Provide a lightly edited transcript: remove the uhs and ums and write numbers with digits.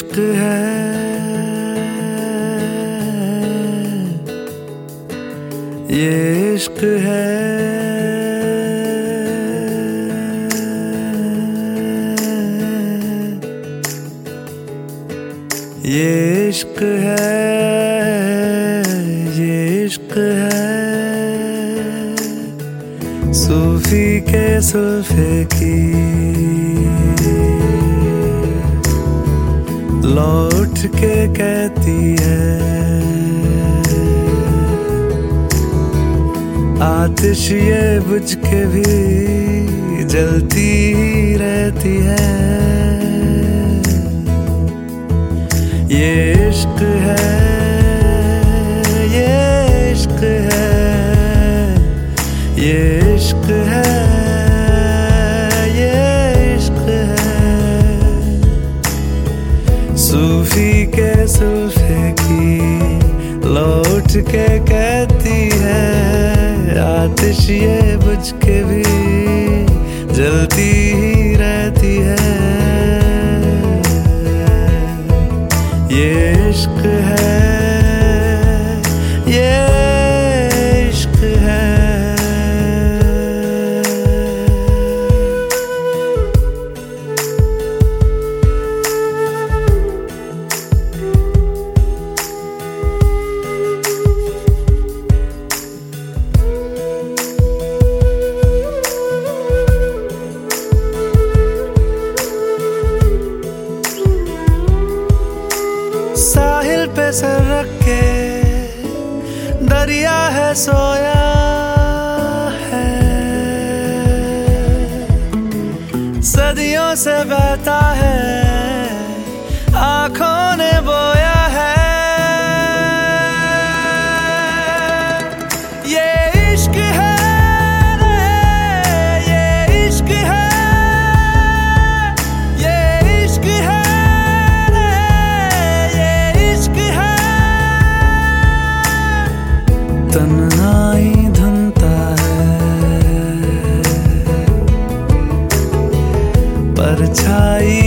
इश्क है, ये इश्क है, ये इश्क है, ये इश्क है। सूफी के सुल्फे की लौट के कहती है, आतिश ये बुझ के भी जलती ही रहती है। ये इश्क है, ये इश्क है, ये इश्क है, ये इश्क है। सूफी के सुल्फे की लौट के कहती है, आतिश ये बुझ के भी जलती ही रहती है। ये इश्क है, ये इश्क है। साहिल पे सर रख के दरिया है सोया है, सदियों से बहता है, आंखों ने बोया है। ये इश्क है, ये इश्क है, ये इश्क है, तन्हाई धुनता है, परछाई